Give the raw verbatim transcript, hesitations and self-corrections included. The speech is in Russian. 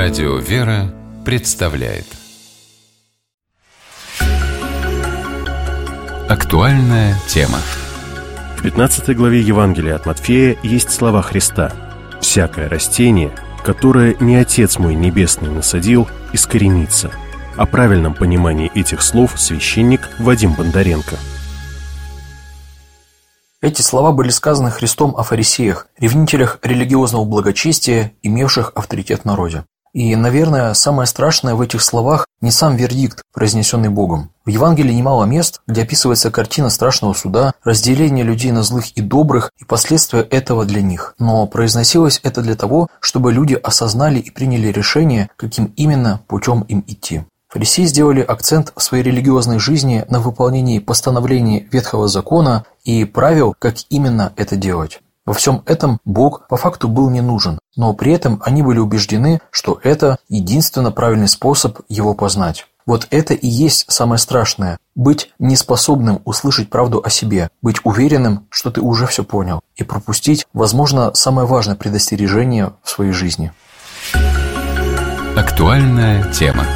Радио «Вера» представляет актуальная тема. В пятнадцатой главе Евангелия от Матфея есть слова Христа: «Всякое растение, которое не Отец мой Небесный насадил, искоренится». О правильном понимании этих слов священник Вадим Бондаренко. Эти слова были сказаны Христом о фарисеях, ревнителях религиозного благочестия, имевших авторитет в народе. И, наверное, самое страшное в этих словах не сам вердикт, произнесенный Богом. В Евангелии немало мест, где описывается картина страшного суда, разделение людей на злых и добрых и последствия этого для них. Но произносилось это для того, чтобы люди осознали и приняли решение, каким именно путем им идти. Фарисеи сделали акцент в своей религиозной жизни на выполнении постановлений Ветхого Закона и правил, как именно это делать. Во всем этом Бог по факту был не нужен, но при этом они были убеждены, что это единственно правильный способ его познать. Вот это и есть самое страшное – быть неспособным услышать правду о себе, быть уверенным, что ты уже все понял, и пропустить, возможно, самое важное предостережение в своей жизни. Актуальная тема.